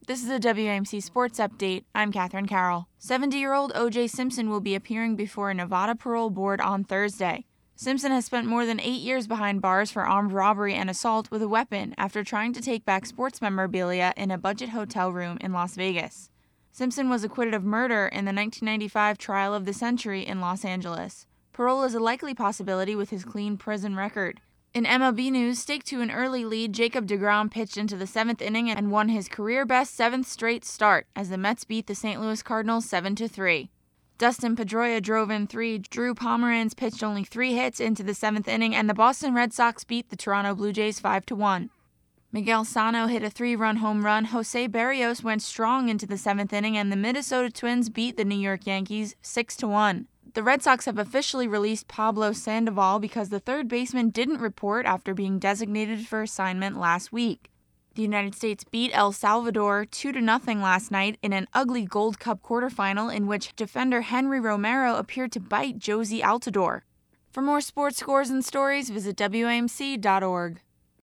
This is a WAMC Sports Update. I'm Katherine Carroll. 70-year-old O.J. Simpson will be appearing before a Nevada parole board on Thursday. Simpson has spent more than 8 years behind bars for armed robbery and assault with a weapon after trying to take back sports memorabilia in a budget hotel room in Las Vegas. Simpson was acquitted of murder in the 1995 trial of the century in Los Angeles. Parole is a likely possibility with his clean prison record. In MLB news, staked to an early lead, Jacob deGrom pitched into the 7th inning and won his career-best 7th straight start as the Mets beat the St. Louis Cardinals 7-3. Dustin Pedroia drove in 3, Drew Pomeranz pitched only 3 hits into the 7th inning, and the Boston Red Sox beat the Toronto Blue Jays 5-1. Miguel Sano hit a 3-run home run, Jose Berrios went strong into the 7th inning, and the Minnesota Twins beat the New York Yankees 6-1. The Red Sox have officially released Pablo Sandoval because the third baseman didn't report after being designated for assignment last week. The United States beat El Salvador 2-0 last night in an ugly Gold Cup quarterfinal in which defender Henry Romero appeared to bite Jozy Altidore. For more sports scores and stories, visit WAMC.org.